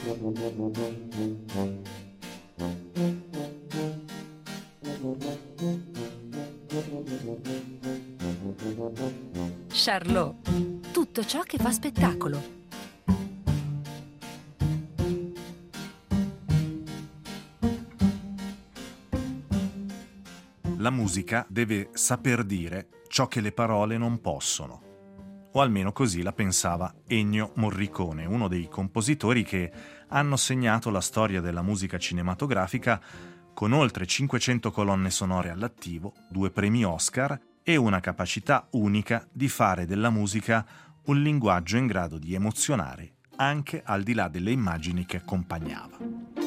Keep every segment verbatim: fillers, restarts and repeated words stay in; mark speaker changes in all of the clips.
Speaker 1: Charlot, tutto ciò che fa spettacolo.
Speaker 2: La musica deve saper dire ciò che le parole non possono. O almeno così la pensava Ennio Morricone, uno dei compositori che hanno segnato la storia della musica cinematografica con oltre cinquecento colonne sonore all'attivo, due premi Oscar e una capacità unica di fare della musica un linguaggio in grado di emozionare anche al di là delle immagini che accompagnava.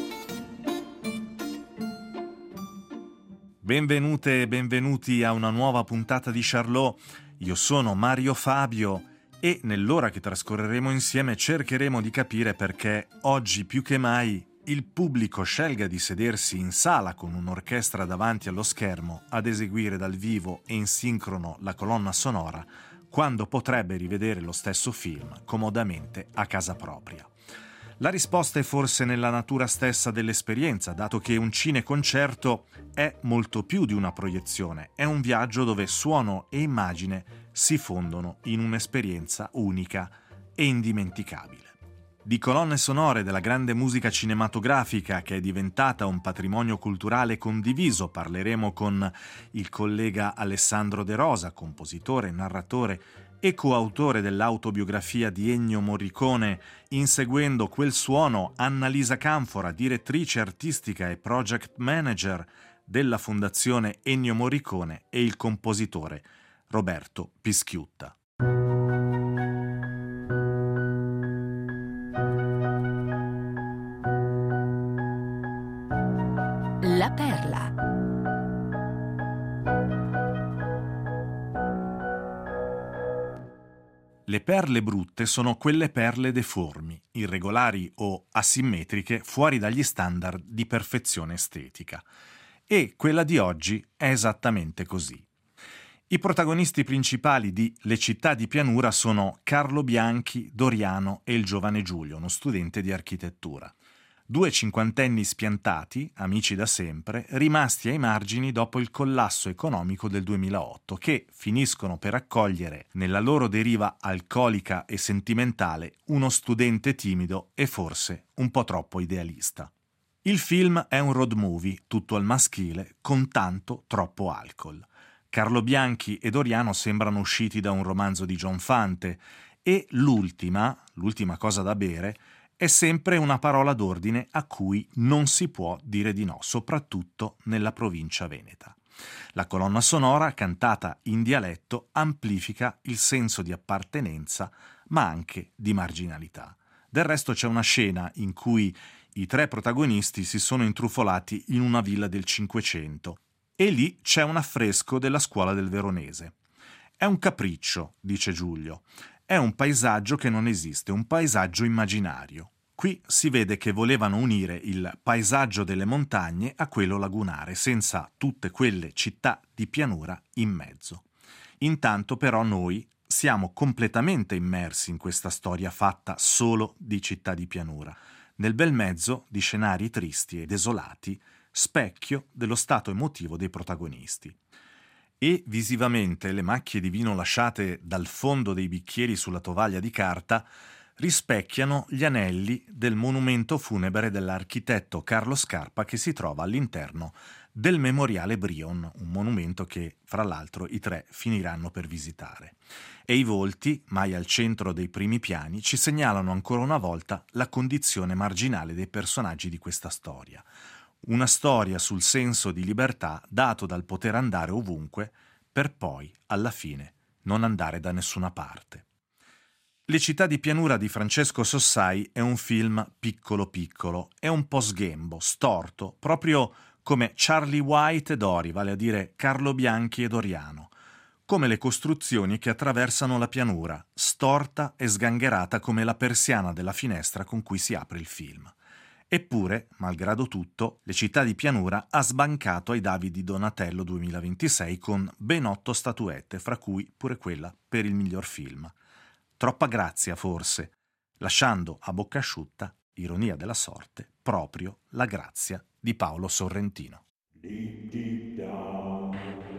Speaker 2: Benvenute e benvenuti a una nuova puntata di Charlot. Io sono Mario Fabio e nell'ora che trascorreremo insieme cercheremo di capire perché oggi più che mai il pubblico scelga di sedersi in sala con un'orchestra davanti allo schermo ad eseguire dal vivo e in sincrono la colonna sonora, quando potrebbe rivedere lo stesso film comodamente a casa propria. La risposta è forse nella natura stessa dell'esperienza, dato che un cineconcerto è molto più di una proiezione, è un viaggio dove suono e immagine si fondono in un'esperienza unica e indimenticabile. Di colonne sonore della grande musica cinematografica che è diventata un patrimonio culturale condiviso parleremo con il collega Alessandro De Rosa, compositore, narratore e coautore dell'autobiografia di Ennio Morricone. Inseguendo quel suono, Annalisa Canfora, direttrice artistica e project manager della Fondazione Ennio Morricone, e il compositore Roberto Pischiutta.
Speaker 1: La perla.
Speaker 2: Le perle brutte sono quelle perle deformi, irregolari o asimmetriche fuori dagli standard di perfezione estetica. E quella di oggi è esattamente così. I protagonisti principali di Le città di pianura sono Carlo Bianchi, Doriano e il giovane Giulio, uno studente di architettura. Due cinquantenni spiantati, amici da sempre, rimasti ai margini dopo il collasso economico del duemilaotto, che finiscono per accogliere nella loro deriva alcolica e sentimentale uno studente timido e forse un po' troppo idealista. Il film è un road movie, tutto al maschile, con tanto troppo alcol. Carlo Bianchi e Doriano sembrano usciti da un romanzo di John Fante e l'ultima, l'ultima cosa da bere, è sempre una parola d'ordine a cui non si può dire di no, soprattutto nella provincia veneta. La colonna sonora, cantata in dialetto, amplifica il senso di appartenenza, ma anche di marginalità. Del resto c'è una scena in cui i tre protagonisti si sono intrufolati in una villa del Cinquecento e lì c'è un affresco della scuola del Veronese. È un capriccio, dice Giulio. È un paesaggio che non esiste, un paesaggio immaginario. Qui si vede che volevano unire il paesaggio delle montagne a quello lagunare, senza tutte quelle città di pianura in mezzo. Intanto però noi siamo completamente immersi in questa storia fatta solo di città di pianura, nel bel mezzo di scenari tristi e desolati, specchio dello stato emotivo dei protagonisti. E visivamente le macchie di vino lasciate dal fondo dei bicchieri sulla tovaglia di carta rispecchiano gli anelli del monumento funebre dell'architetto Carlo Scarpa che si trova all'interno del Memoriale Brion, un monumento che, fra l'altro, i tre finiranno per visitare. E i volti, mai al centro dei primi piani, ci segnalano ancora una volta la condizione marginale dei personaggi di questa storia. Una storia sul senso di libertà dato dal poter andare ovunque per poi, alla fine, non andare da nessuna parte. Le città di pianura di Francesco Sossai è un film piccolo piccolo, è un po' sghembo, storto, proprio come Charlie White e Dori, vale a dire Carlo Bianchi e Doriano, come le costruzioni che attraversano la pianura, storta e sgangherata come la persiana della finestra con cui si apre il film. Eppure, malgrado tutto, Le città di pianura ha sbancato ai David di Donatello duemilaventisei con ben otto statuette, fra cui pure quella per il miglior film. Troppa grazia, forse, lasciando a bocca asciutta ironia della sorte, proprio la grazia di Paolo Sorrentino.
Speaker 3: Deep, deep down.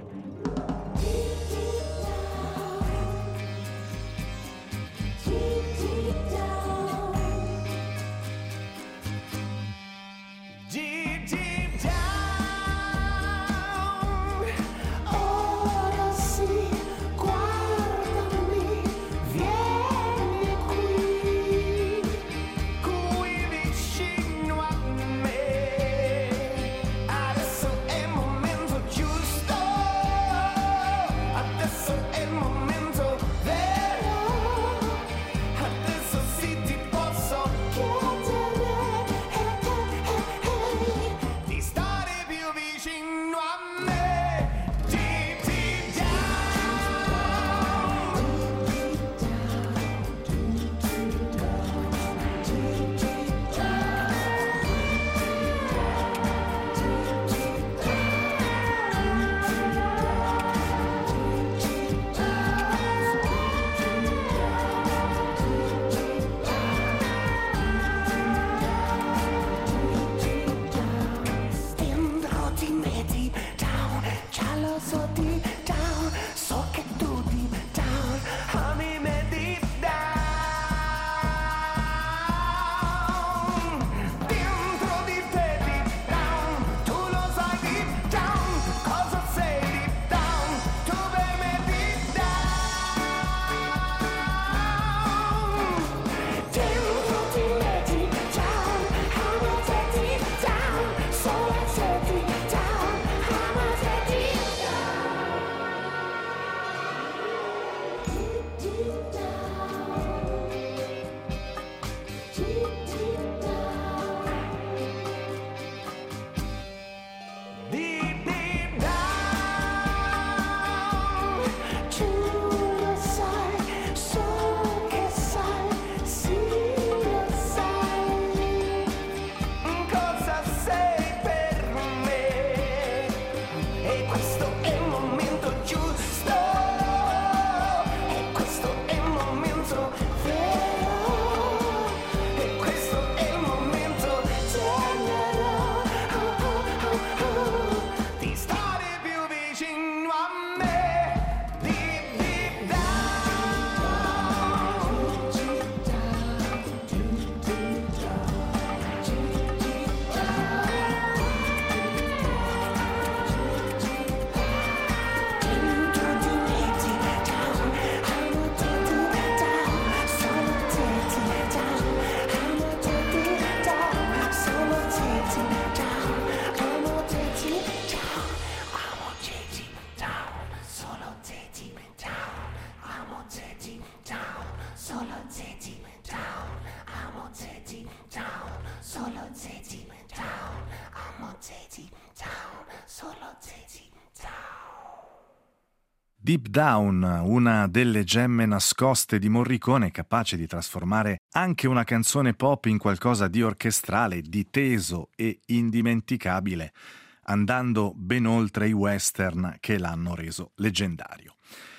Speaker 2: Deep Down, una delle gemme nascoste di Morricone, capace di trasformare anche una canzone pop in qualcosa di orchestrale, di teso e indimenticabile, andando ben oltre i western che l'hanno reso leggendario.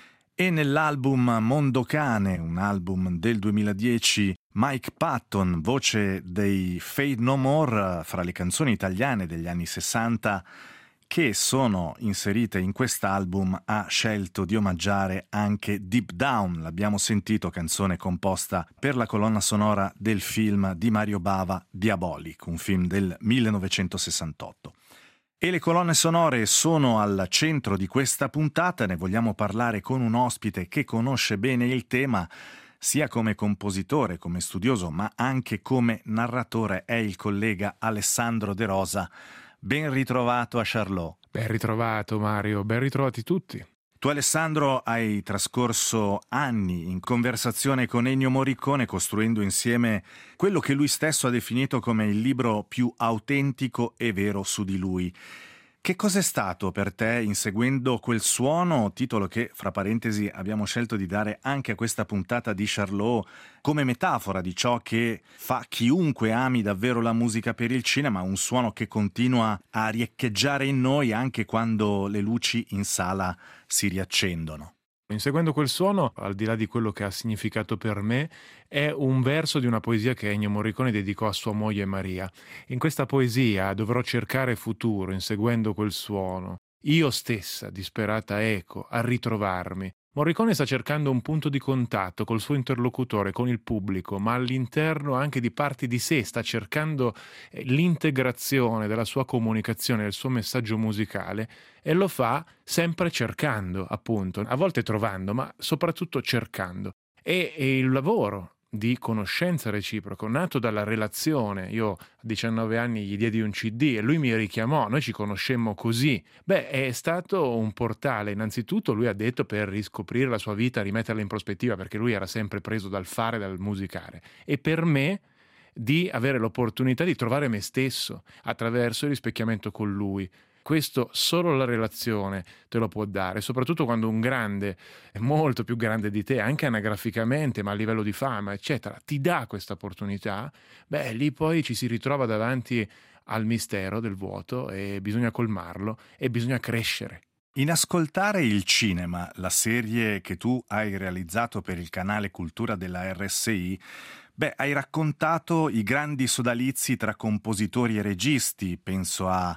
Speaker 2: E nell'album Mondocane, un album del duemiladieci, Mike Patton, voce dei Fade No More, fra le canzoni italiane degli anni sessanta che sono inserite in quest'album, ha scelto di omaggiare anche Deep Down, l'abbiamo sentito, canzone composta per la colonna sonora del film di Mario Bava, Diabolic, un film del millenovecentosessantotto. E le colonne sonore sono al centro di questa puntata, ne vogliamo parlare con un ospite che conosce bene il tema, sia come compositore, come studioso, ma anche come narratore, è il collega Alessandro De Rosa. Ben ritrovato a Charlot.
Speaker 4: Ben ritrovato Mario, ben ritrovati tutti.
Speaker 2: Tu Alessandro hai trascorso anni in conversazione con Ennio Morricone, costruendo insieme quello che lui stesso ha definito come il libro più autentico e vero su di lui. Che cos'è stato per te, inseguendo quel suono, titolo che, fra parentesi, abbiamo scelto di dare anche a questa puntata di Charlot, come metafora di ciò che fa chiunque ami davvero la musica per il cinema, un suono che continua a riecheggiare in noi anche quando le luci in sala si riaccendono?
Speaker 4: Inseguendo quel suono, al di là di quello che ha significato per me, è un verso di una poesia che Ennio Morricone dedicò a sua moglie Maria. In questa poesia dovrò cercare futuro inseguendo quel suono. Io stessa, disperata eco, a ritrovarmi. Morricone sta cercando un punto di contatto col suo interlocutore, con il pubblico, ma all'interno anche di parti di sé, sta cercando l'integrazione della sua comunicazione, del suo messaggio musicale, e lo fa sempre cercando, appunto, a volte trovando, ma soprattutto cercando. E, e il lavoro di conoscenza reciproca, nato dalla relazione. Io a diciannove anni gli diedi un C D e lui mi richiamò, noi ci conoscemmo così. Beh, è stato un portale. Innanzitutto lui ha detto per riscoprire la sua vita, rimetterla in prospettiva, perché lui era sempre preso dal fare, dal musicare. E per me di avere l'opportunità di trovare me stesso attraverso il rispecchiamento con lui. Questo solo la relazione te lo può dare, soprattutto quando un grande, è molto più grande di te, anche anagraficamente, ma a livello di fama, eccetera, ti dà questa opportunità. Beh, lì poi ci si ritrova davanti al mistero del vuoto e bisogna colmarlo e bisogna crescere.
Speaker 2: In Ascoltare il cinema, la serie che tu hai realizzato per il canale Cultura della R S I, beh, hai raccontato i grandi sodalizi tra compositori e registi, penso a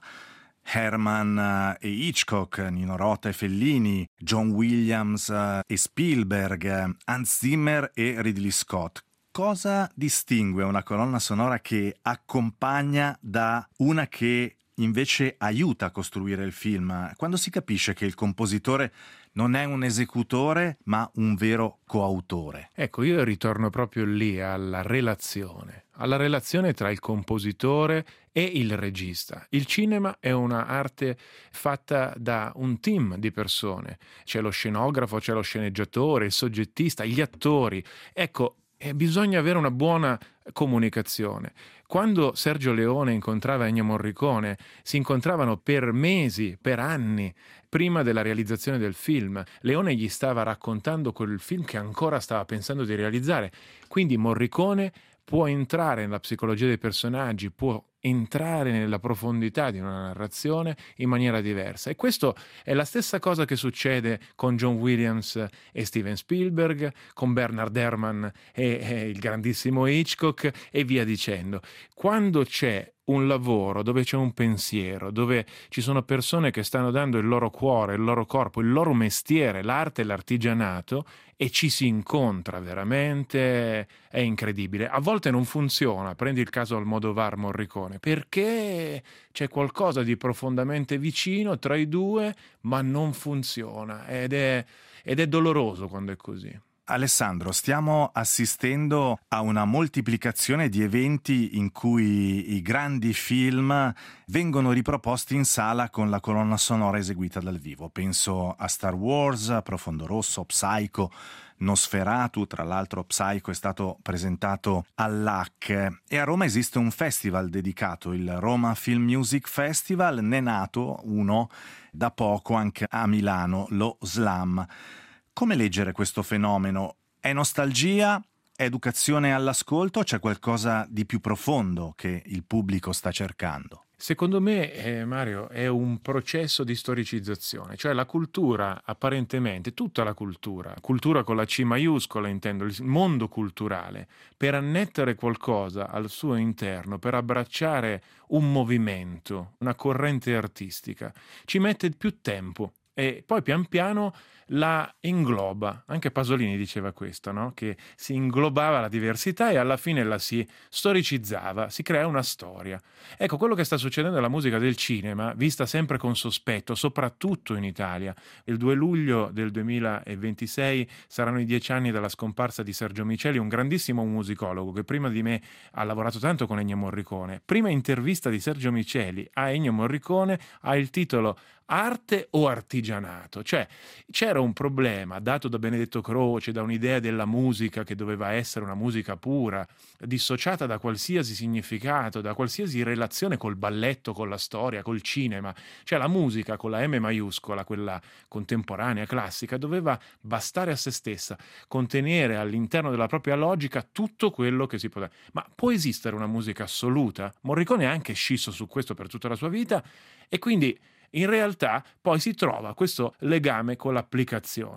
Speaker 2: Herman e Hitchcock, Nino Rota e Fellini, John Williams e Spielberg, Hans Zimmer e Ridley Scott. Cosa distingue una colonna sonora che accompagna da una che invece aiuta a costruire il film? Quando si capisce che il compositore non è un esecutore, ma un vero coautore?
Speaker 4: Ecco, io ritorno proprio lì alla relazione, alla relazione tra il compositore e il regista. Il cinema è un'arte fatta da un team di persone. C'è lo scenografo, c'è lo sceneggiatore, il soggettista, gli attori. Ecco, eh, bisogna avere una buona comunicazione. Quando Sergio Leone incontrava Ennio Morricone, si incontravano per mesi, per anni, prima della realizzazione del film. Leone gli stava raccontando quel film che ancora stava pensando di realizzare. Quindi Morricone può entrare nella psicologia dei personaggi, può entrare nella profondità di una narrazione in maniera diversa. E questo è la stessa cosa che succede con John Williams e Steven Spielberg, con Bernard Herrmann e, e il grandissimo Hitchcock e via dicendo. Quando c'è un lavoro, dove c'è un pensiero, dove ci sono persone che stanno dando il loro cuore, il loro corpo, il loro mestiere, l'arte e l'artigianato, e ci si incontra veramente, è incredibile. A volte non funziona, prendi il caso Almodovar Morricone, perché c'è qualcosa di profondamente vicino tra i due, ma non funziona, ed è, ed è doloroso quando è così.
Speaker 2: Alessandro, stiamo assistendo a una moltiplicazione di eventi in cui i grandi film vengono riproposti in sala con la colonna sonora eseguita dal vivo. Penso a Star Wars, Profondo Rosso, Psycho, Nosferatu. Tra l'altro Psycho è stato presentato all'A C C, e a Roma esiste un festival dedicato, il Roma Film Music Festival, ne è nato uno da poco anche a Milano, lo Slam. Come leggere questo fenomeno? È nostalgia? È educazione all'ascolto? C'è qualcosa di più profondo che il pubblico sta cercando?
Speaker 4: Secondo me, eh, Mario, è un processo di storicizzazione, cioè la cultura, apparentemente, tutta la cultura, cultura con la C maiuscola intendo, il mondo culturale, per annettere qualcosa al suo interno, per abbracciare un movimento, una corrente artistica, ci mette più tempo. E poi pian piano la ingloba. Anche Pasolini diceva questo, no? Che si inglobava la diversità e alla fine la si storicizzava, si crea una storia. Ecco, quello che sta succedendo alla musica del cinema, vista sempre con sospetto, soprattutto in Italia. Il due luglio del duemilaventisei saranno i dieci anni dalla scomparsa di Sergio Miceli, un grandissimo musicologo che prima di me ha lavorato tanto con Ennio Morricone. Prima intervista di Sergio Miceli a Ennio Morricone ha il titolo Arte o artigianato? Cioè, c'era un problema dato da Benedetto Croce, da un'idea della musica che doveva essere una musica pura, dissociata da qualsiasi significato, da qualsiasi relazione col balletto, con la storia, col cinema. Cioè la musica con la M maiuscola, quella contemporanea, classica, doveva bastare a se stessa, contenere all'interno della propria logica tutto quello che si poteva. Ma può esistere una musica assoluta? Morricone ha anche scisso su questo per tutta la sua vita, e quindi in realtà poi si trova questo legame con l'applicazione.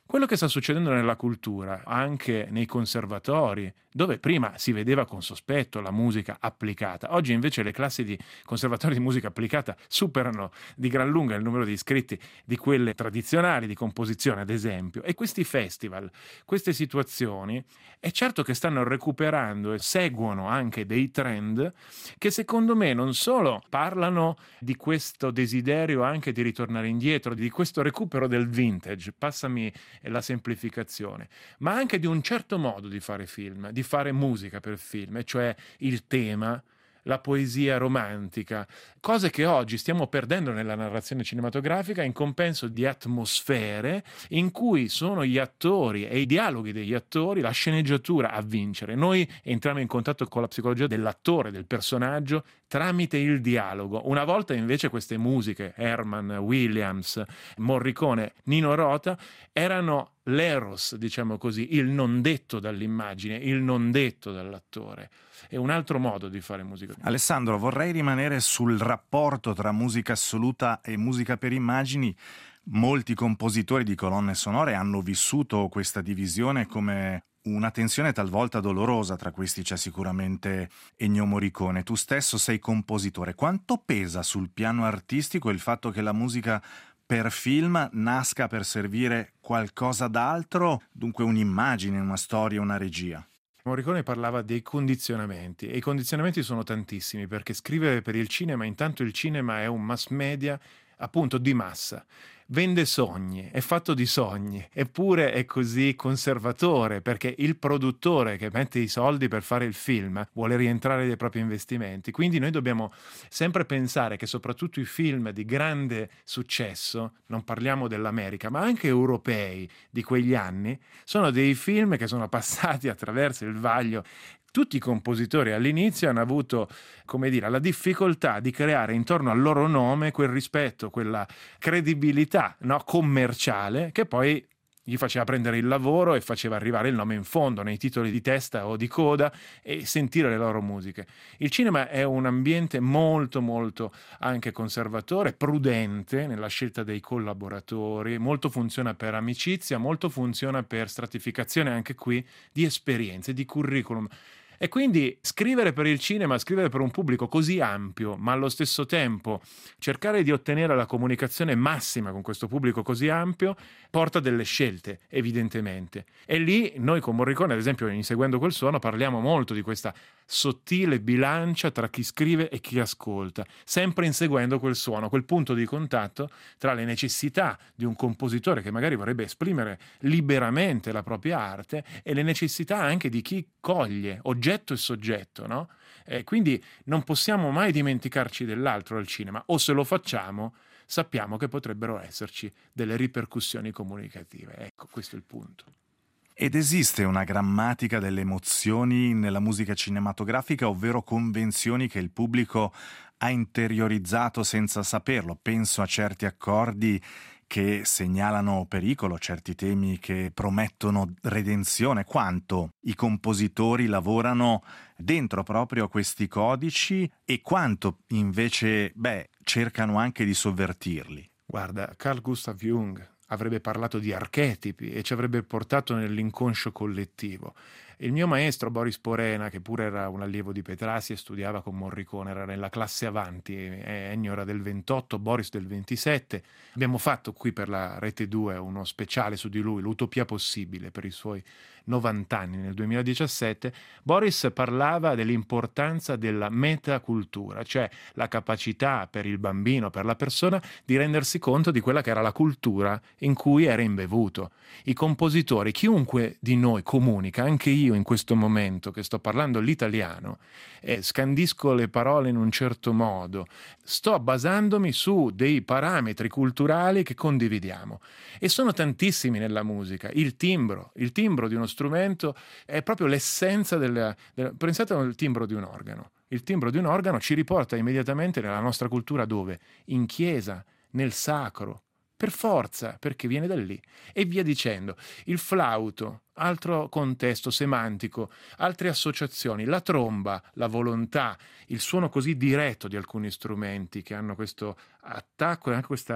Speaker 4: Quello che sta succedendo nella cultura, anche nei conservatori, dove prima si vedeva con sospetto la musica applicata, oggi invece le classi di conservatori di musica applicata superano di gran lunga il numero di iscritti di quelle tradizionali di composizione, ad esempio. E questi festival, queste situazioni, è certo che stanno recuperando e seguono anche dei trend che secondo me non solo parlano di questo desiderio anche di ritornare indietro, di questo recupero del vintage, passami la semplificazione, ma anche di un certo modo di fare film, di fare musica per film, e cioè il tema, la poesia romantica, cose che oggi stiamo perdendo nella narrazione cinematografica in compenso di atmosfere in cui sono gli attori e i dialoghi degli attori, la sceneggiatura a vincere. Noi entriamo in contatto con la psicologia dell'attore, del personaggio, tramite il dialogo. Una volta invece queste musiche, Herman, Williams, Morricone, Nino Rota, erano l'eros, diciamo così, il non detto dall'immagine, il non detto dall'attore. È un altro modo di fare musica.
Speaker 2: Alessandro, vorrei rimanere sul rapporto tra musica assoluta e musica per immagini. Molti compositori di colonne sonore hanno vissuto questa divisione come una tensione talvolta dolorosa. Tra questi c'è sicuramente Ennio Morricone. Tu stesso sei compositore. Quanto pesa sul piano artistico il fatto che la musica per film nasca per servire qualcosa d'altro, dunque un'immagine, una storia, una regia?
Speaker 4: Morricone parlava dei condizionamenti, e i condizionamenti sono tantissimi, perché scrivere per il cinema, intanto il cinema è un mass media appunto di massa, vende sogni, è fatto di sogni, eppure è così conservatore, perché il produttore che mette i soldi per fare il film vuole rientrare dai propri investimenti. Quindi noi dobbiamo sempre pensare che soprattutto i film di grande successo, non parliamo dell'America, ma anche europei di quegli anni, sono dei film che sono passati attraverso il vaglio. Tutti i compositori all'inizio hanno avuto, come dire, la difficoltà di creare intorno al loro nome quel rispetto, quella credibilità, no, commerciale, che poi gli faceva prendere il lavoro e faceva arrivare il nome in fondo nei titoli di testa o di coda e sentire le loro musiche. Il cinema è un ambiente molto molto anche conservatore, prudente nella scelta dei collaboratori, molto funziona per amicizia, molto funziona per stratificazione anche qui di esperienze, di curriculum. E quindi scrivere per il cinema, scrivere per un pubblico così ampio, ma allo stesso tempo cercare di ottenere la comunicazione massima con questo pubblico così ampio, porta delle scelte, evidentemente. E lì noi con Morricone, ad esempio, Inseguendo quel suono, parliamo molto di questa sottile bilancia tra chi scrive e chi ascolta, sempre inseguendo quel suono, quel punto di contatto tra le necessità di un compositore che magari vorrebbe esprimere liberamente la propria arte e le necessità anche di chi coglie oggetto e soggetto, no? E quindi non possiamo mai dimenticarci dell'altro al cinema, o se lo facciamo sappiamo che potrebbero esserci delle ripercussioni comunicative. Ecco, questo è il punto.
Speaker 2: Ed esiste una grammatica delle emozioni nella musica cinematografica, ovvero convenzioni che il pubblico ha interiorizzato senza saperlo? Penso a certi accordi che segnalano pericolo, certi temi che promettono redenzione. Quanto i compositori lavorano dentro proprio a questi codici e quanto invece, beh, cercano anche di sovvertirli?
Speaker 4: Guarda, Carl Gustav Jung avrebbe parlato di archetipi e ci avrebbe portato nell'inconscio collettivo. Il mio maestro Boris Porena, che pure era un allievo di Petrassi e studiava con Morricone, era nella classe avanti, Ennio era del ventotto, Boris del ventisette. Abbiamo fatto qui per la Rete due uno speciale su di lui, l'Utopia possibile, per i suoi novanta anni nel duemiladiciassette. Boris parlava dell'importanza della metacultura, cioè la capacità per il bambino, per la persona, di rendersi conto di quella che era la cultura in cui era imbevuto. I compositori, chiunque di noi comunica, anche io in questo momento che sto parlando l'italiano, eh, scandisco le parole in un certo modo, sto basandomi su dei parametri culturali che condividiamo, e sono tantissimi nella musica. Il timbro, il timbro di uno strumento è proprio l'essenza del, del... Pensate al timbro di un organo. Il timbro di un organo ci riporta immediatamente nella nostra cultura dove? In chiesa, nel sacro, per forza, perché viene da lì, e via dicendo. Il flauto, altro contesto semantico, altre associazioni, la tromba, la volontà, il suono così diretto di alcuni strumenti che hanno questo attacco e anche questa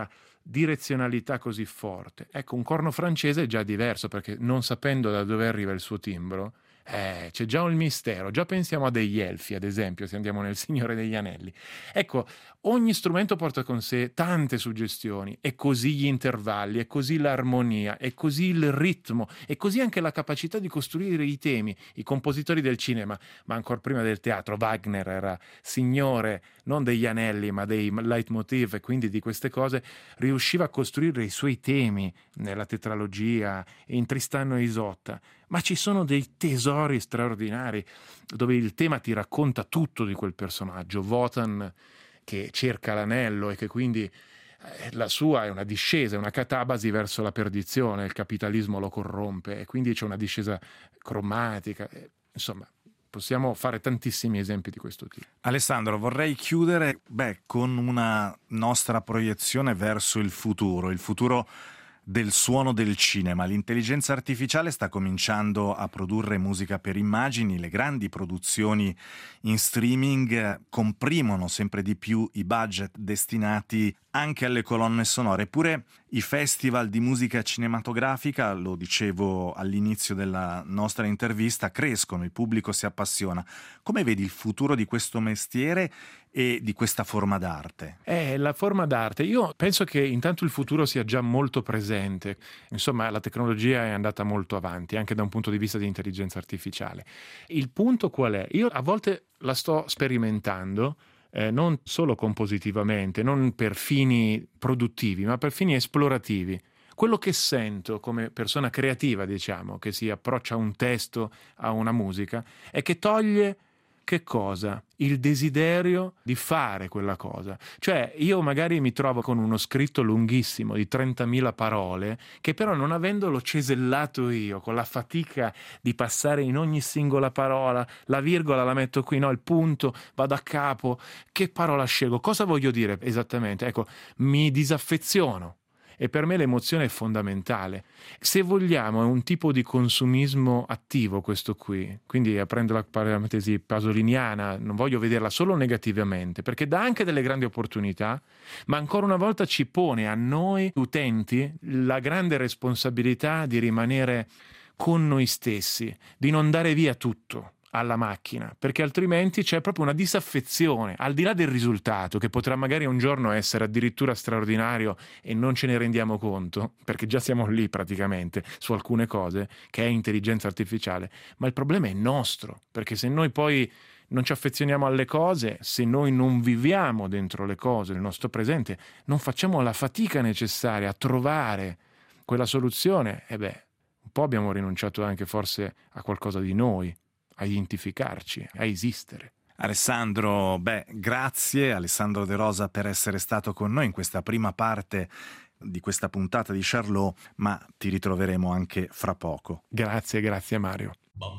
Speaker 4: direzionalità così forte. Ecco, un corno francese è già diverso, perché non sapendo da dove arriva il suo timbro, Eh, c'è già un mistero. Già pensiamo a degli elfi, ad esempio, se andiamo nel Signore degli Anelli. Ecco, ogni strumento porta con sé tante suggestioni, e così gli intervalli, e così l'armonia, e così il ritmo, e così anche la capacità di costruire i temi. I compositori del cinema, ma ancora prima del teatro, Wagner era signore non degli anelli ma dei leitmotiv, e quindi di queste cose riusciva a costruire i suoi temi nella tetralogia, in Tristano e Isotta. Ma ci sono dei tesori straordinari dove il tema ti racconta tutto di quel personaggio. Wotan che cerca l'anello e che quindi eh, la sua è una discesa, è una catabasi verso la perdizione, il capitalismo lo corrompe e quindi c'è una discesa cromatica. Eh, insomma, possiamo fare tantissimi esempi di questo tipo.
Speaker 2: Alessandro, vorrei chiudere beh, con una nostra proiezione verso il futuro, il futuro del suono del cinema. L'intelligenza artificiale sta cominciando a produrre musica per immagini, le grandi produzioni in streaming comprimono sempre di più i budget destinati anche alle colonne sonore, eppure i festival di musica cinematografica, lo dicevo all'inizio della nostra intervista, crescono, il pubblico si appassiona. Come vedi il futuro di questo mestiere e di questa forma d'arte?
Speaker 4: Eh, la forma d'arte, io penso che intanto il futuro sia già molto presente. Insomma, la tecnologia è andata molto avanti, anche da un punto di vista di intelligenza artificiale. Il punto qual è? Io a volte la sto sperimentando, eh, non solo compositivamente, non per fini produttivi, ma per fini esplorativi. Quello che sento come persona creativa, diciamo, che si approccia a un testo, a una musica, è che toglie che cosa? Il desiderio di fare quella cosa. Cioè, io magari mi trovo con uno scritto lunghissimo di trentamila parole, che però non avendolo cesellato io, con la fatica di passare in ogni singola parola, la virgola la metto qui, no, il punto, vado a capo, che parola scelgo? Cosa voglio dire esattamente? Ecco, mi disaffeziono. E per me l'emozione è fondamentale. Se vogliamo, è un tipo di consumismo attivo questo qui. Quindi, aprendo la parentesi pasoliniana, non voglio vederla solo negativamente, perché dà anche delle grandi opportunità, ma ancora una volta ci pone a noi utenti la grande responsabilità di rimanere con noi stessi, di non dare via tutto alla macchina, perché altrimenti c'è proprio una disaffezione, al di là del risultato, che potrà magari un giorno essere addirittura straordinario e non ce ne rendiamo conto, perché già siamo lì praticamente su alcune cose, che è intelligenza artificiale, ma il problema è nostro, perché se noi poi non ci affezioniamo alle cose, se noi non viviamo dentro le cose, nel nostro presente, non facciamo la fatica necessaria a trovare quella soluzione, e beh, un po' abbiamo rinunciato anche forse a qualcosa di noi, a identificarci, a esistere.
Speaker 2: Alessandro, beh, grazie Alessandro De Rosa per essere stato con noi in questa prima parte di questa puntata di Charlot, ma ti ritroveremo anche fra poco.
Speaker 4: Grazie, grazie Mario.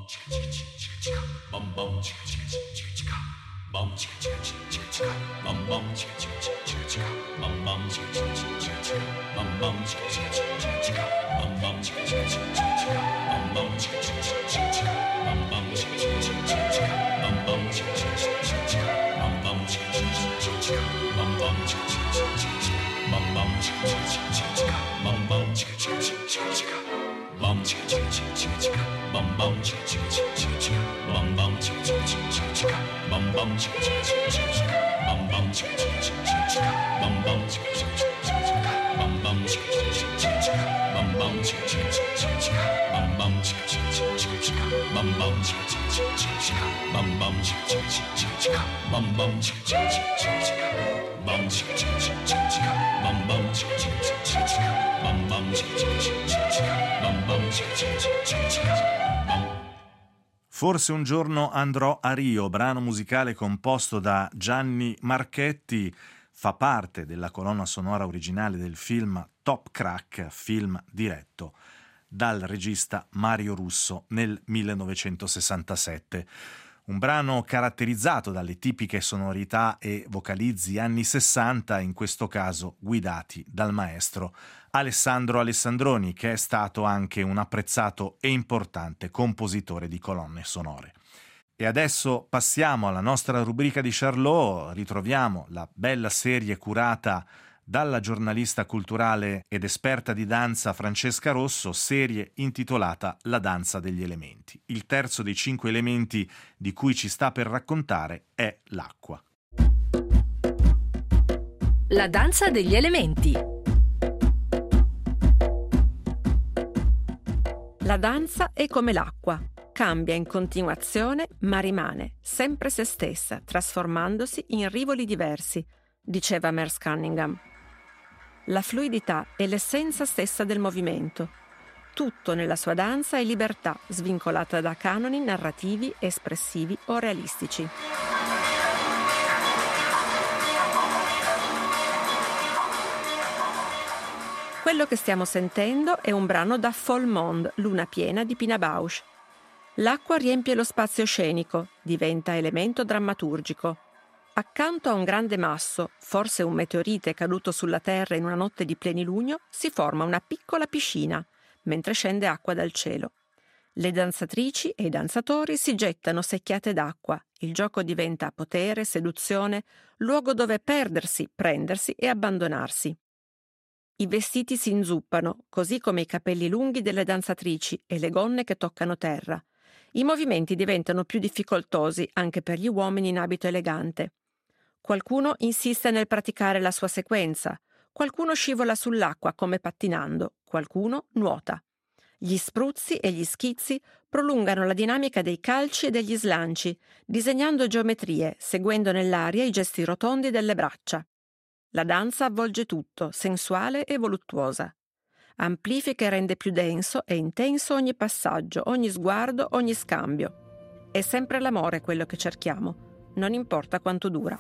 Speaker 2: Forse un giorno andrò a Rio, brano musicale composto da Gianni Marchetti, fa parte della colonna sonora originale del film Top Crack, film diretto dal regista Mario Russo nel millenovecentosessantasette. Un brano caratterizzato dalle tipiche sonorità e vocalizzi anni sessanta, in questo caso guidati dal maestro Alessandro Alessandroni, che è stato anche un apprezzato e importante compositore di colonne sonore. E adesso passiamo alla nostra rubrica di Charlot, ritroviamo la bella serie curata dalla giornalista culturale ed esperta di danza Francesca Rosso, serie intitolata La danza degli elementi. Il terzo dei cinque elementi di cui ci sta per raccontare è l'acqua.
Speaker 1: La danza degli elementi. La danza è come l'acqua, cambia in continuazione ma rimane sempre se stessa, trasformandosi in rivoli diversi, diceva Merce Cunningham. La fluidità è l'essenza stessa del movimento. Tutto nella sua danza è libertà, svincolata da canoni narrativi, espressivi o realistici. Quello che stiamo sentendo è un brano da Full Monde, Luna piena di Pina Bausch. L'acqua riempie lo spazio scenico, diventa elemento drammaturgico. Accanto a un grande masso, forse un meteorite caduto sulla Terra in una notte di plenilunio, si forma una piccola piscina, mentre scende acqua dal cielo. Le danzatrici e i danzatori si gettano secchiate d'acqua. Il gioco diventa potere, seduzione, luogo dove perdersi, prendersi e abbandonarsi. I vestiti si inzuppano, così come i capelli lunghi delle danzatrici e le gonne che toccano terra. I movimenti diventano più difficoltosi anche per gli uomini in abito elegante. Qualcuno insiste nel praticare la sua sequenza, qualcuno scivola sull'acqua come pattinando, qualcuno nuota. Gli spruzzi e gli schizzi prolungano la dinamica dei calci e degli slanci, disegnando geometrie, seguendo nell'aria i gesti rotondi delle braccia. La danza avvolge tutto, sensuale e voluttuosa. Amplifica e rende più denso e intenso ogni passaggio, ogni sguardo, ogni scambio. È sempre l'amore quello che cerchiamo, non importa quanto dura.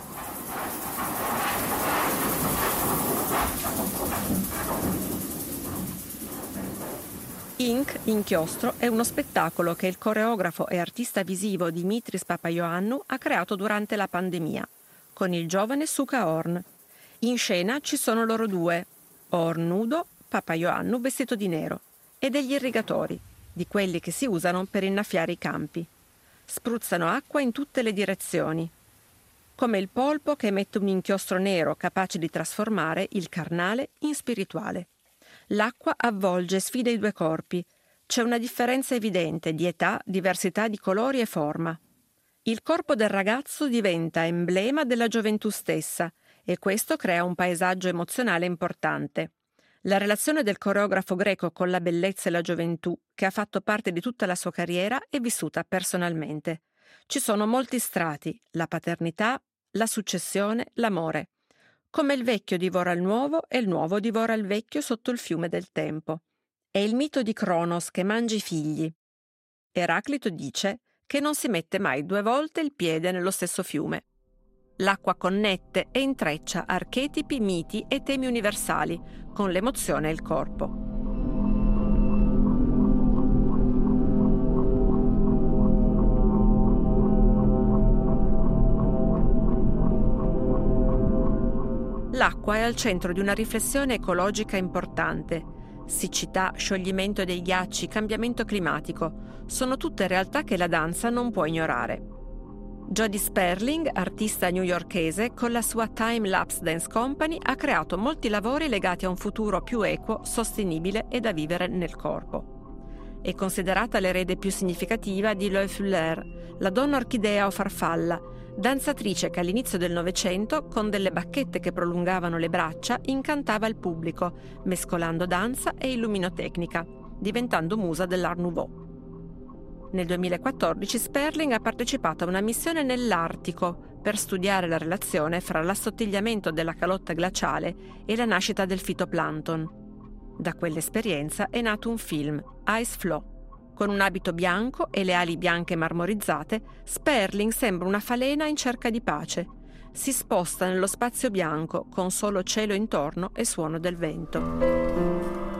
Speaker 1: Ink, Inchiostro, è uno spettacolo che il coreografo e artista visivo Dimitris Papaioannou ha creato durante la pandemia, con il giovane Suka Horn. In scena ci sono loro due, Horn nudo, Papaioannou vestito di nero, e degli irrigatori, di quelli che si usano per innaffiare i campi. Spruzzano acqua in tutte le direzioni, come il polpo che emette un inchiostro nero capace di trasformare il carnale in spirituale. L'acqua avvolge e sfida i due corpi. C'è una differenza evidente di età, diversità di colori e forma. Il corpo del ragazzo diventa emblema della gioventù stessa, e questo crea un paesaggio emozionale importante. La relazione del coreografo greco con la bellezza e la gioventù, che ha fatto parte di tutta la sua carriera, è vissuta personalmente. Ci sono molti strati, la paternità, la successione, l'amore. Come il vecchio divora il nuovo e il nuovo divora il vecchio sotto il fiume del tempo. È il mito di Cronos che mangia i figli. Eraclito dice che non si mette mai due volte il piede nello stesso fiume. L'acqua connette e intreccia archetipi, miti e temi universali, con l'emozione e il corpo. L'acqua è al centro di una riflessione ecologica importante. Siccità, scioglimento dei ghiacci, cambiamento climatico, sono tutte realtà che la danza non può ignorare. Jody Sperling, artista newyorkese, con la sua Time Lapse Dance Company ha creato molti lavori legati a un futuro più equo, sostenibile e da vivere nel corpo. È considerata l'erede più significativa di Loie Fuller, la donna orchidea o farfalla, danzatrice che all'inizio del Novecento, con delle bacchette che prolungavano le braccia, incantava il pubblico, mescolando danza e illuminotecnica, diventando musa dell'Art Nouveau. Nel duemilaquattordici Sperling ha partecipato a una missione nell'Artico per studiare la relazione fra l'assottigliamento della calotta glaciale e la nascita del fitoplancton. Da quell'esperienza è nato un film, Ice Flow. Con un abito bianco e le ali bianche marmorizzate, Sperling sembra una falena in cerca di pace. Si sposta nello spazio bianco, con solo cielo intorno e suono del vento.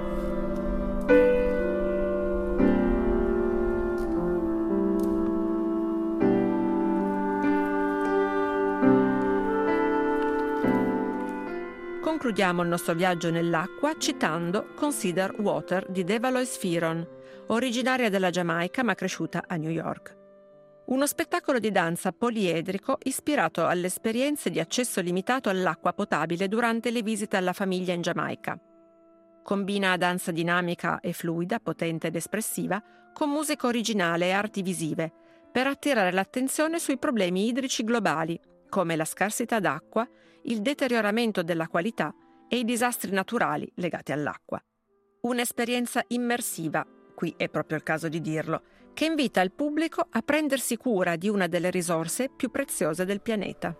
Speaker 1: Concludiamo il nostro viaggio nell'acqua citando Consider Water di Devalois Firon, originaria della Giamaica ma cresciuta a New York. Uno spettacolo di danza poliedrico ispirato alle esperienze di accesso limitato all'acqua potabile durante le visite alla famiglia in Giamaica. Combina danza dinamica e fluida, potente ed espressiva, con musica originale e arti visive, per attirare l'attenzione sui problemi idrici globali, come la scarsità d'acqua, il deterioramento della qualità e i disastri naturali legati all'acqua. Un'esperienza immersiva, qui è proprio il caso di dirlo, che invita il pubblico a prendersi cura di una delle risorse più preziose del pianeta.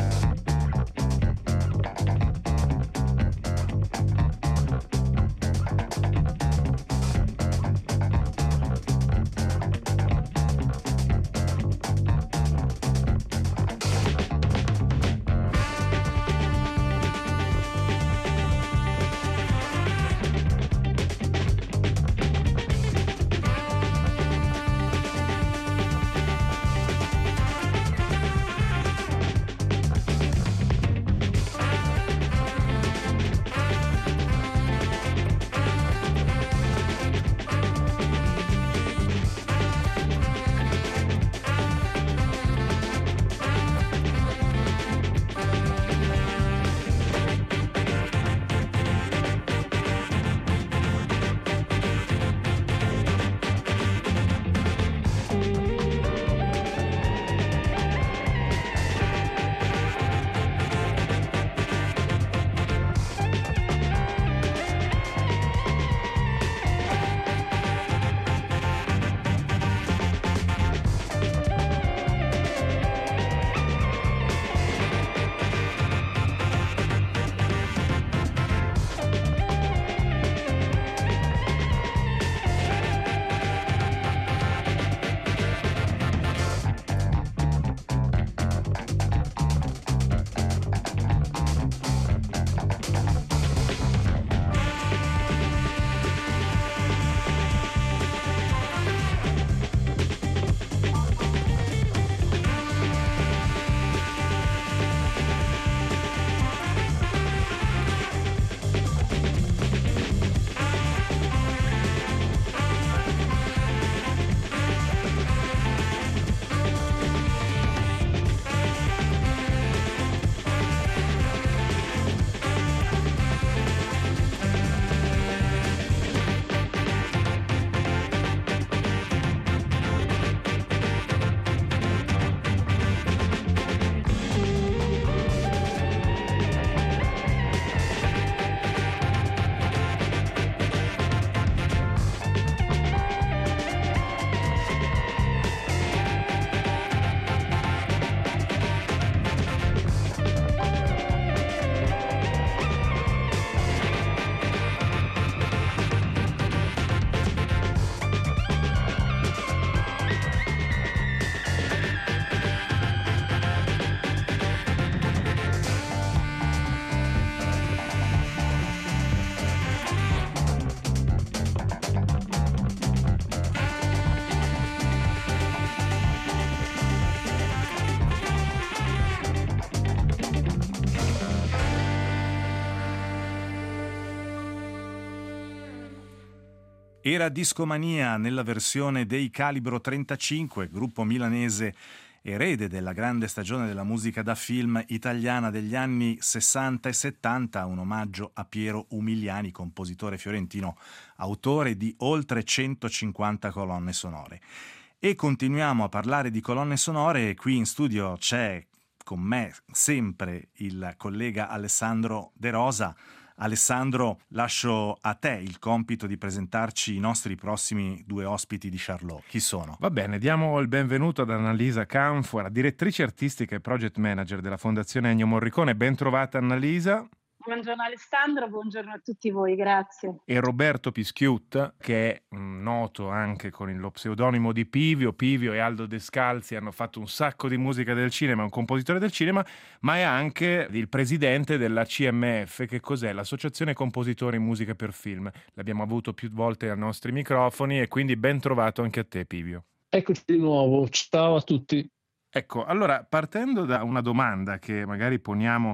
Speaker 2: Era Discomania nella versione dei Calibro trentacinque, gruppo milanese erede della grande stagione della musica da film italiana degli anni sessanta e settanta, un omaggio a Piero Umiliani, compositore fiorentino, autore di oltre centocinquanta colonne sonore. E continuiamo a parlare di colonne sonore. Qui in studio c'è con me sempre il collega Alessandro De Rosa. Alessandro, lascio a te il compito di presentarci i nostri prossimi due ospiti di Charlot. Chi sono?
Speaker 4: Va bene, diamo il benvenuto ad Annalisa Canfora, direttrice artistica e project manager della Fondazione Ennio Morricone. Ben trovata Annalisa.
Speaker 5: Buongiorno Alessandro, buongiorno a tutti voi, grazie.
Speaker 4: E Roberto Pischiutta, che è mh, noto anche con lo pseudonimo di Pivio. Pivio e Aldo Descalzi hanno fatto un sacco di musica del cinema, è un compositore del cinema, ma è anche il presidente della C M F, che cos'è? l'Associazione Compositori in Musica per Film. L'abbiamo avuto più volte ai nostri microfoni e quindi ben trovato anche a te, Pivio.
Speaker 6: Eccoci di nuovo, ciao a tutti.
Speaker 4: Ecco, allora partendo da una domanda che magari poniamo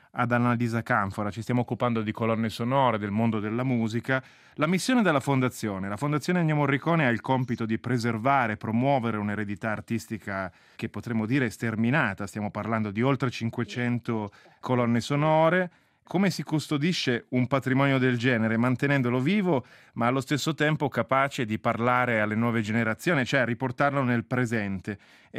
Speaker 4: ad Annalisa Canfora, ci stiamo occupando di colonne sonore, del mondo della musica. La missione della Fondazione. La Fondazione Ennio Morricone ha il compito di preservare, promuovere un'eredità artistica che potremmo dire sterminata. Stiamo parlando di oltre cinquecento colonne sonore. Come si custodisce un patrimonio del genere, mantenendolo vivo, ma allo stesso tempo capace di parlare alle nuove generazioni, cioè riportarlo nel presente,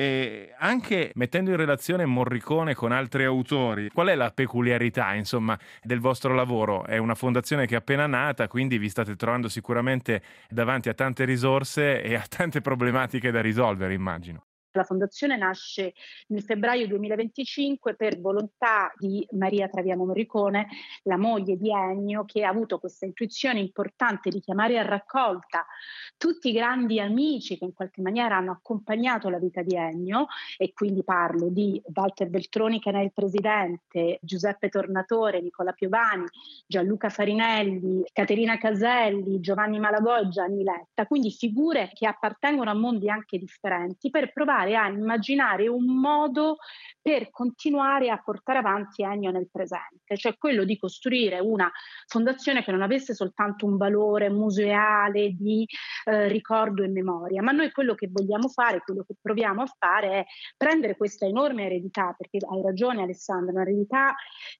Speaker 4: e anche mettendo in relazione Morricone con altri autori? Qual è la peculiarità, insomma, del vostro lavoro? È una fondazione che è appena nata, quindi vi state trovando sicuramente davanti a tante risorse e a tante problematiche da risolvere, immagino.
Speaker 5: La fondazione nasce nel febbraio duemilaventicinque per volontà di Maria Traviamo Morricone, la moglie di Ennio, che ha avuto questa intuizione importante di chiamare a raccolta tutti i grandi amici che in qualche maniera hanno accompagnato la vita di Ennio, e quindi parlo di Walter Veltroni, che era il presidente, Giuseppe Tornatore, Nicola Piovani, Gianluca Farinelli, Caterina Caselli, Giovanni Malagò e Gianni Letta, quindi figure che appartengono a mondi anche differenti, per provare a immaginare un modo per continuare a portare avanti Ennio nel presente, cioè quello di costruire una fondazione che non avesse soltanto un valore museale di eh, ricordo e memoria, ma noi quello che vogliamo fare, quello che proviamo a fare è prendere questa enorme eredità, perché hai ragione Alessandra, un'eredità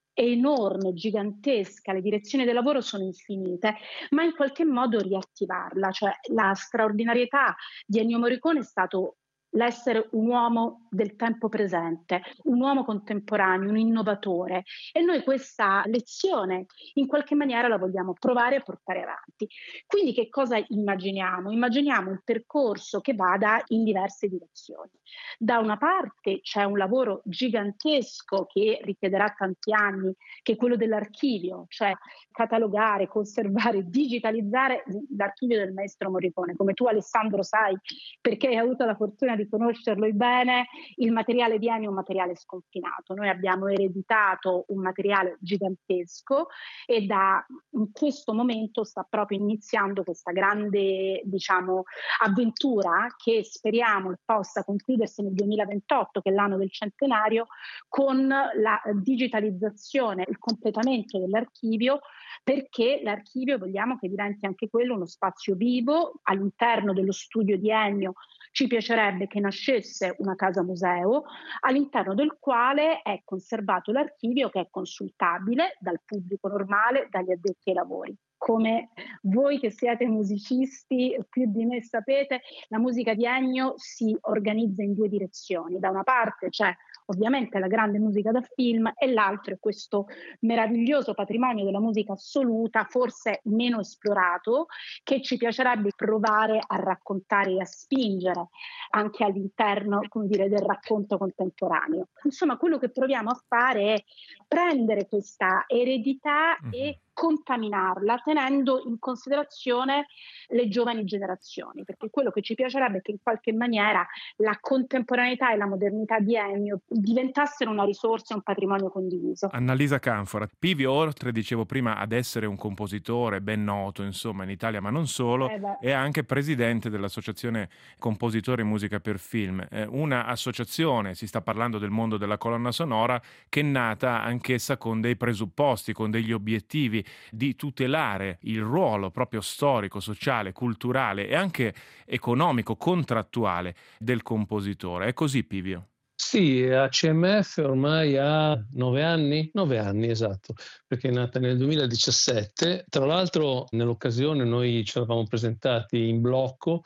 Speaker 5: enorme, gigantesca, le direzioni del lavoro sono infinite, ma in qualche modo riattivarla, cioè la straordinarietà di Ennio Morricone è stato l'essere un uomo del tempo presente, un uomo contemporaneo, un innovatore, e noi questa lezione in qualche maniera la vogliamo provare a portare avanti. Quindi che cosa immaginiamo? Immaginiamo un percorso che vada in diverse direzioni. Da una parte c'è un lavoro gigantesco che richiederà tanti anni, che è quello dell'archivio, cioè catalogare, conservare, digitalizzare l'archivio del maestro Morricone. Come tu Alessandro sai, perché hai avuto la fortuna di conoscerlo bene, il materiale di Ennio è un materiale sconfinato. Noi abbiamo ereditato un materiale gigantesco e da in questo momento sta proprio iniziando questa grande, diciamo, avventura che speriamo possa concludersi nel duemilaventotto, che è l'anno del centenario, con la digitalizzazione, il completamento dell'archivio, perché l'archivio vogliamo che diventi anche quello uno spazio vivo. All'interno dello studio di Ennio ci piacerebbe che nascesse una casa museo, all'interno del quale è conservato l'archivio, che è consultabile dal pubblico normale, dagli addetti ai lavori. Come voi che siete musicisti più di me sapete, la musica di Ennio si organizza in due direzioni. Da una parte c'è ovviamente la grande musica da film e l'altro è questo meraviglioso patrimonio della musica assoluta, forse meno esplorato, che ci piacerebbe provare a raccontare e a spingere anche all'interno, come dire, del racconto contemporaneo. Insomma, quello che proviamo a fare è prendere questa eredità mm-hmm. e contaminarla tenendo in considerazione le giovani generazioni, perché quello che ci piacerebbe è che in qualche maniera la contemporaneità e la modernità di Ennio diventassero una risorsa e un patrimonio condiviso.
Speaker 4: Annalisa Canfora, Pivio, oltre, dicevo prima, ad essere un compositore ben noto insomma in Italia, ma non solo, eh è anche presidente dell'Associazione Compositori Musica per Film, eh, una associazione, si sta parlando del mondo della colonna sonora, che è nata anch'essa con dei presupposti, con degli obiettivi di tutelare il ruolo proprio storico, sociale, culturale e anche economico, contrattuale del compositore. È così, Pivio?
Speaker 6: Sì, A C M F ormai ha nove anni, nove anni esatto, perché è nata nel duemiladiciassette. Tra l'altro nell'occasione noi ci eravamo presentati in blocco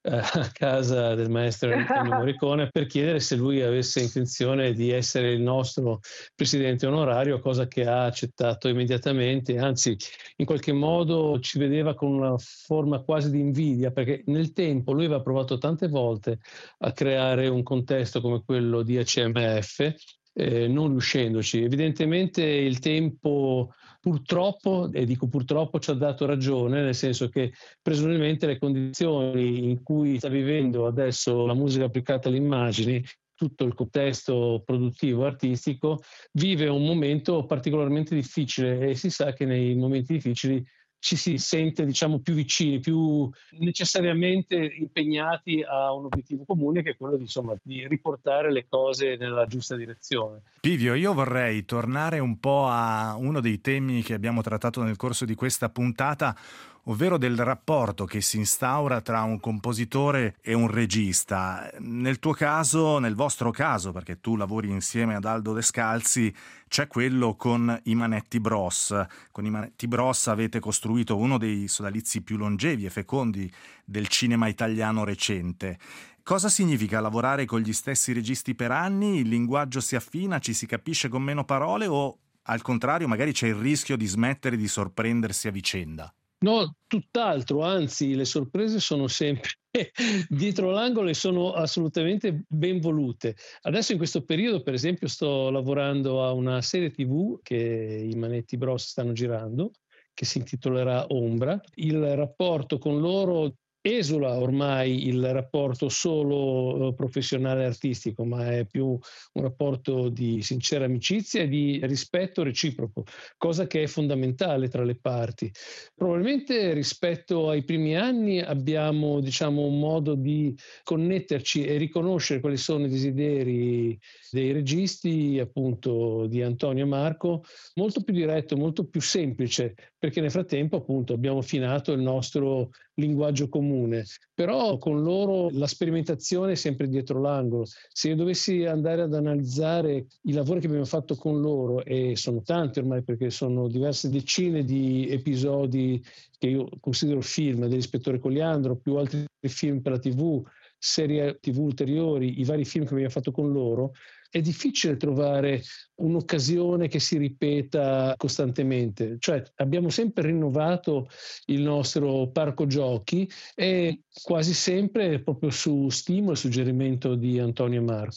Speaker 6: a casa del maestro Ennio Morricone per chiedere se lui avesse intenzione di essere il nostro presidente onorario, cosa che ha accettato immediatamente, anzi in qualche modo ci vedeva con una forma quasi di invidia, perché nel tempo lui aveva provato tante volte a creare un contesto come quello di A C M F, eh, non riuscendoci. Evidentemente il tempo purtroppo, e dico purtroppo, ci ha dato ragione, nel senso che presumibilmente le condizioni in cui sta vivendo adesso la musica applicata alle immagini, tutto il contesto produttivo artistico, vive un momento particolarmente difficile, e si sa che nei momenti difficili ci si sente, diciamo, più vicini, più necessariamente impegnati a un obiettivo comune, che è quello di, insomma, di riportare le cose nella giusta direzione.
Speaker 2: Pivio, io vorrei tornare un po' a uno dei temi che abbiamo trattato nel corso di questa puntata, ovvero del rapporto che si instaura tra un compositore e un regista. Nel tuo caso, nel vostro caso, perché tu lavori insieme ad Aldo Descalzi, c'è quello con i Manetti Bros. Con i Manetti Bros avete costruito uno dei sodalizi più longevi e fecondi del cinema italiano recente. Cosa significa lavorare con gli stessi registi per anni? Il linguaggio si affina, ci si capisce con meno parole, o al contrario magari c'è il rischio di smettere di sorprendersi a vicenda?
Speaker 6: No, tutt'altro, anzi le sorprese sono sempre dietro l'angolo e sono assolutamente ben volute. Adesso in questo periodo, per esempio, sto lavorando a una serie tivù che i Manetti Bros stanno girando, che si intitolerà Ombra. Il rapporto con loro esula ormai il rapporto solo professionale artistico, ma è più un rapporto di sincera amicizia e di rispetto reciproco, cosa che è fondamentale tra le parti. Probabilmente rispetto ai primi anni abbiamo, diciamo, un modo di connetterci e riconoscere quali sono i desideri dei registi, appunto di Antonio e Marco, molto più diretto, molto più semplice, perché nel frattempo appunto abbiamo affinato il nostro linguaggio comune, però con loro la sperimentazione è sempre dietro l'angolo. Se io dovessi andare ad analizzare i lavori che abbiamo fatto con loro, e sono tanti ormai perché sono diverse decine di episodi che io considero film, dell'Ispettore Coliandro, più altri film per la tivù, serie tivù ulteriori, i vari film che abbiamo fatto con loro, è difficile trovare un'occasione che si ripeta costantemente. Cioè abbiamo sempre rinnovato il nostro parco giochi e quasi sempre proprio su stimolo e suggerimento di Antonio e Marco.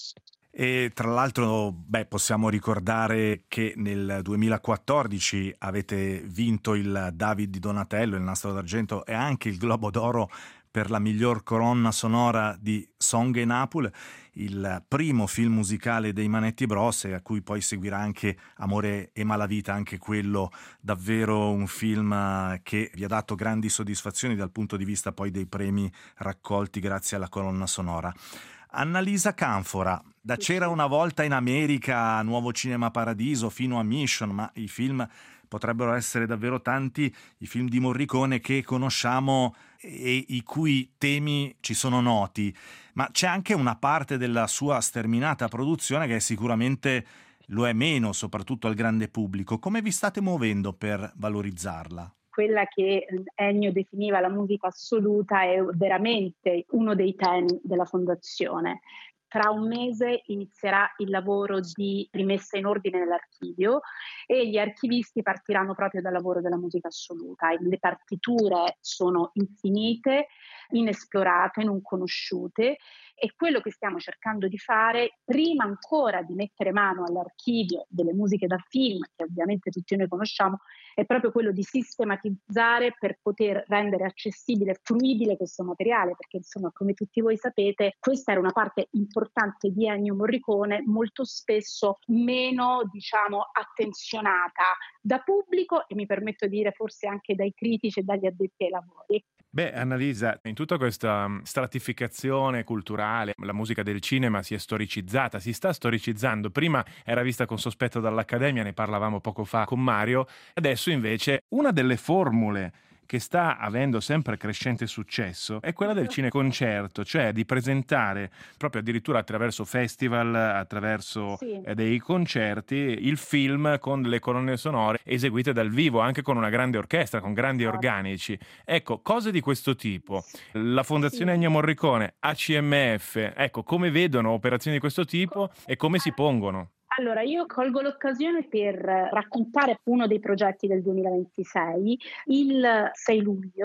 Speaker 2: E tra l'altro, beh, possiamo ricordare che nel duemilaquattordici avete vinto il David di Donatello, il Nastro d'Argento e anche il Globo d'Oro per la miglior colonna sonora di Song e Napoli, il primo film musicale dei Manetti Bros, e a cui poi seguirà anche Amore e Malavita, anche quello davvero un film che vi ha dato grandi soddisfazioni dal punto di vista poi dei premi raccolti grazie alla colonna sonora. Annalisa Canfora, da C'era una volta in America, Nuovo Cinema Paradiso, fino a Mission, ma i film potrebbero essere davvero tanti, i film di Morricone che conosciamo e i cui temi ci sono noti, ma c'è anche una parte della sua sterminata produzione che sicuramente lo è meno, soprattutto al grande pubblico. Come vi state muovendo per valorizzarla?
Speaker 5: Quella che Ennio definiva la musica assoluta è veramente uno dei temi della Fondazione. Tra un mese inizierà il lavoro di rimessa in ordine nell'archivio e gli archivisti partiranno proprio dal lavoro della musica assoluta. Le partiture sono infinite, inesplorate, non conosciute, e quello che stiamo cercando di fare, prima ancora di mettere mano all'archivio delle musiche da film, che ovviamente tutti noi conosciamo, è proprio quello di sistematizzare per poter rendere accessibile e fruibile questo materiale, perché insomma, come tutti voi sapete, questa era una parte importante di Ennio Morricone, molto spesso meno, diciamo, attenzionata da pubblico e mi permetto di dire forse anche dai critici e dagli addetti ai lavori.
Speaker 4: Beh, Annalisa, in tutta questa stratificazione culturale, la musica del cinema si è storicizzata, si sta storicizzando. Prima era vista con sospetto dall'Accademia, ne parlavamo poco fa con Mario. Adesso invece una delle formule che sta avendo sempre crescente successo è quella del cineconcerto, cioè di presentare proprio addirittura attraverso festival, attraverso
Speaker 5: Sì.
Speaker 4: eh, dei concerti, il film con le colonne sonore eseguite dal vivo, anche con una grande orchestra, con grandi
Speaker 5: Esatto.
Speaker 4: organici. Ecco, cose di questo tipo. La Fondazione
Speaker 5: Sì.
Speaker 4: Ennio Morricone, A C M F, ecco, come vedono operazioni di questo tipo e come si pongono?
Speaker 5: Allora, io colgo l'occasione per raccontare uno dei progetti del duemilaventisei. Il sei luglio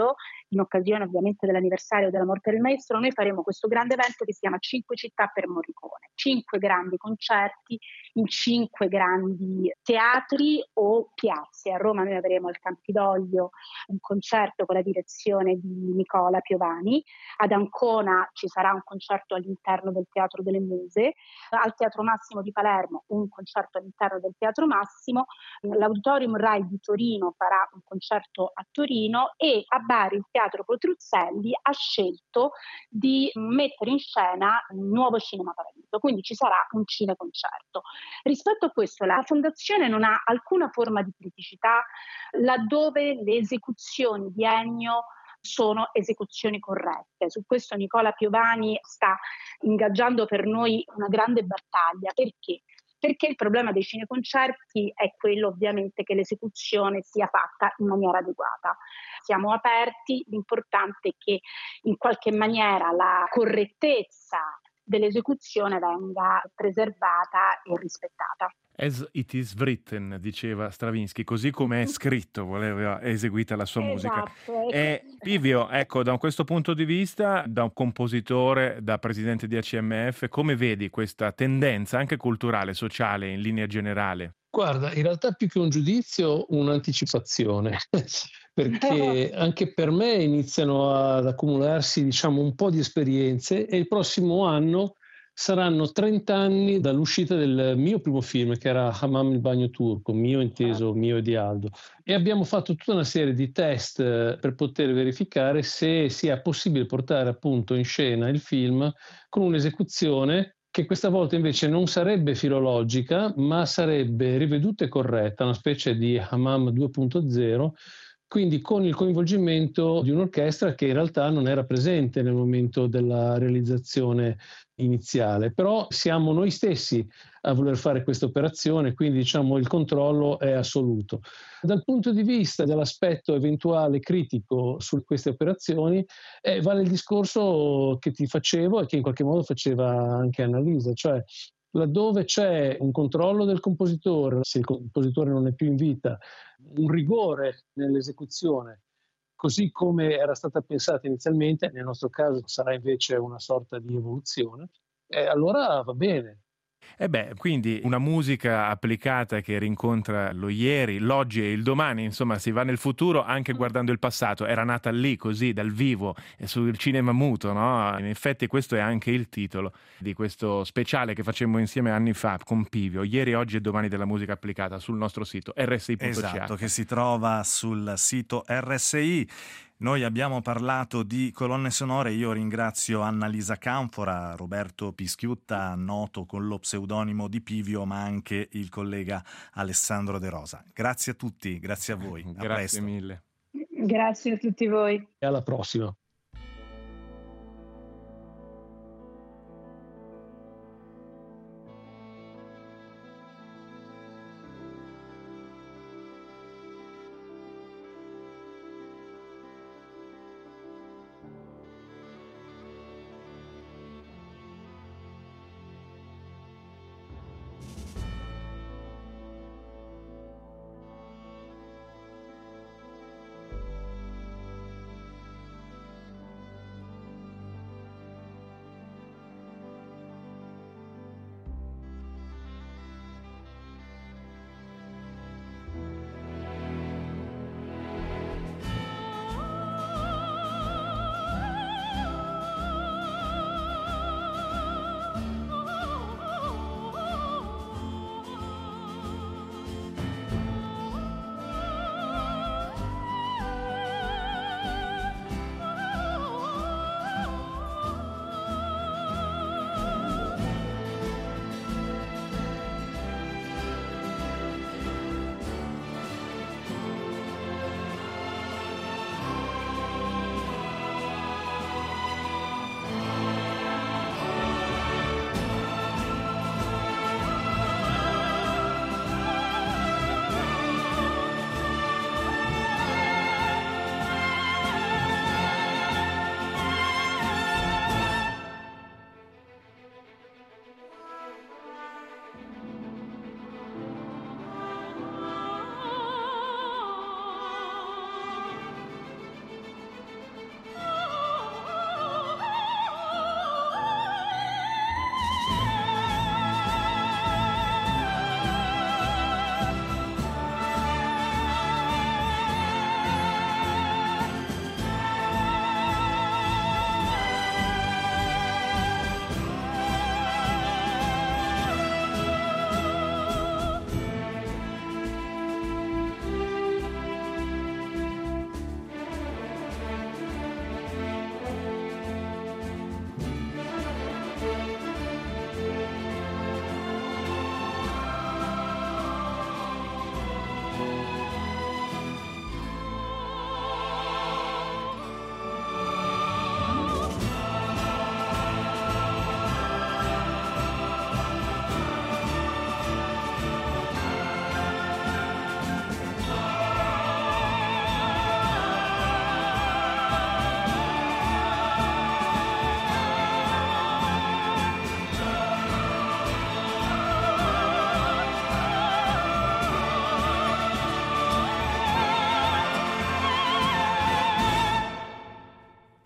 Speaker 5: in occasione ovviamente dell'anniversario della morte del maestro, noi faremo questo grande evento che si chiama Cinque città per Morricone, cinque grandi concerti in cinque grandi teatri o piazze. A Roma noi avremo al Campidoglio un concerto con la direzione di Nicola Piovani, ad Ancona ci sarà un concerto all'interno del Teatro delle Muse, al Teatro Massimo di Palermo un concerto all'interno del Teatro Massimo, l'Auditorium Rai di Torino farà un concerto a Torino e a Bari il Teatro Petruzzelli ha scelto di mettere in scena un nuovo Cinema Paradiso, quindi ci sarà un cineconcerto. Rispetto a questo la Fondazione non ha alcuna forma di criticità laddove le esecuzioni di Ennio sono esecuzioni corrette. Su questo Nicola Piovani sta ingaggiando per noi una grande battaglia. Perché? Perché il problema dei cineconcerti è quello ovviamente che l'esecuzione sia fatta in maniera adeguata. Siamo aperti, l'importante è che in qualche maniera la correttezza dell'esecuzione venga preservata e rispettata.
Speaker 4: As it is written, diceva Stravinsky, così come è scritto, voleva eseguita la sua musica.
Speaker 5: Esatto.
Speaker 4: E Pivio, ecco, da questo punto di vista, da un compositore, da presidente di A C M F, come vedi questa tendenza anche culturale, sociale, in linea generale?
Speaker 6: Guarda, in realtà più che un giudizio, un'anticipazione, perché anche per me iniziano ad accumularsi, diciamo, un po' di esperienze e il prossimo anno saranno trenta anni dall'uscita del mio primo film, che era Hammam il bagno turco, mio inteso, mio e di Aldo, e abbiamo fatto tutta una serie di test per poter verificare se sia possibile portare appunto in scena il film con un'esecuzione che questa volta invece non sarebbe filologica, ma sarebbe riveduta e corretta, una specie di Hammam due punto zero, quindi con il coinvolgimento di un'orchestra che in realtà non era presente nel momento della realizzazione iniziale, però siamo noi stessi a voler fare questa operazione, quindi diciamo il controllo è assoluto. Dal punto di vista dell'aspetto eventuale critico su queste operazioni, eh, vale il discorso che ti facevo e che in qualche modo faceva anche Annalisa, cioè laddove c'è un controllo del compositore, se il compositore non è più in vita, un rigore nell'esecuzione, così come era stata pensata inizialmente, nel nostro caso sarà invece una sorta di evoluzione, e allora va bene.
Speaker 4: E beh, quindi una musica applicata che rincontra lo ieri, l'oggi e il domani, insomma si va nel futuro anche guardando il passato, era nata lì così dal vivo sul cinema muto, no? In effetti questo è anche il titolo di questo speciale che facemmo insieme anni fa con Pivio, ieri, oggi e domani della musica applicata, sul nostro sito R S I punto C H.
Speaker 2: Esatto, che si trova sul sito R S I. Noi abbiamo parlato di colonne sonore, io ringrazio Annalisa Canfora, Roberto Pischiutta, noto con lo pseudonimo di Pivio, ma anche il collega Alessandro De Rosa. Grazie a tutti, grazie a voi. A
Speaker 4: Grazie
Speaker 2: presto.
Speaker 4: mille.
Speaker 5: Grazie a tutti voi.
Speaker 6: E alla prossima.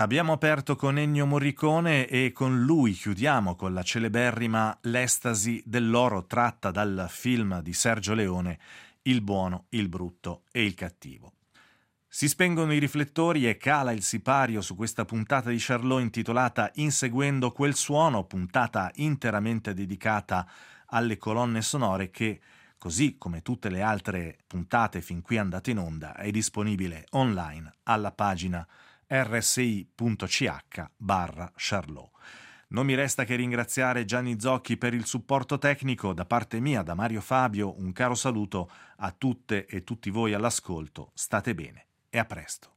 Speaker 2: Abbiamo aperto con Ennio Morricone e con lui chiudiamo con la celeberrima L'estasi dell'oro tratta dal film di Sergio Leone Il buono, il brutto e il cattivo. Si spengono i riflettori e cala il sipario su questa puntata di Charlot intitolata Inseguendo quel suono, puntata interamente dedicata alle colonne sonore che, così come tutte le altre puntate fin qui andate in onda, è disponibile online alla pagina rsi.ch barra Charlot. Non mi resta che ringraziare Gianni Zocchi per il supporto tecnico. Da parte mia, da Mario Fabio, un caro saluto a tutte e tutti voi all'ascolto. State bene e a presto.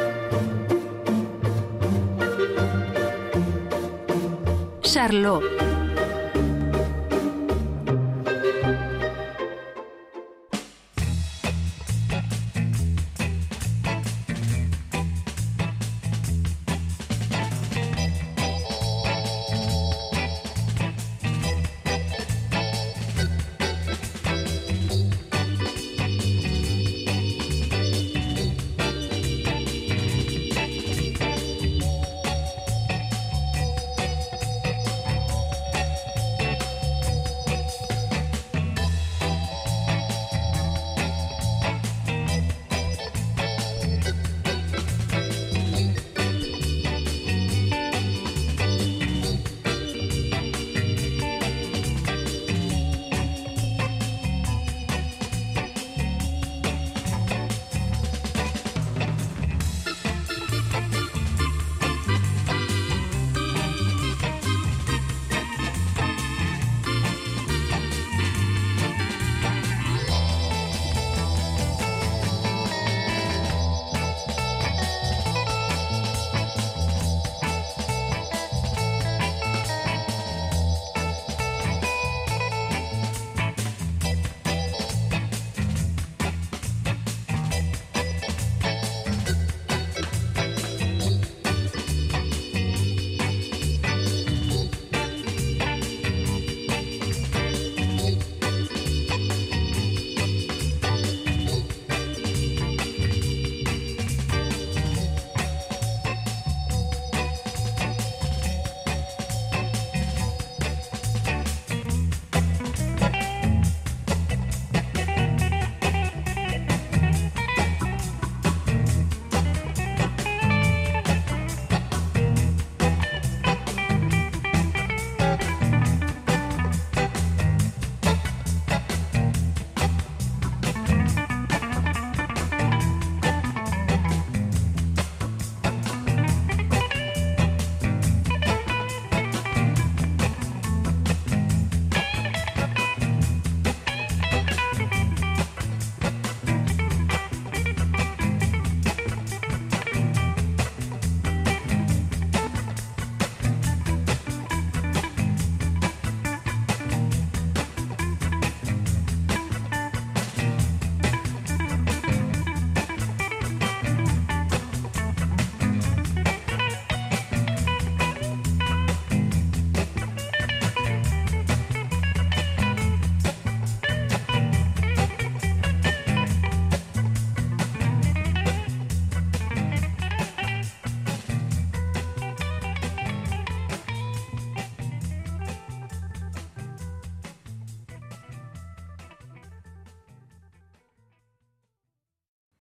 Speaker 7: Charlot.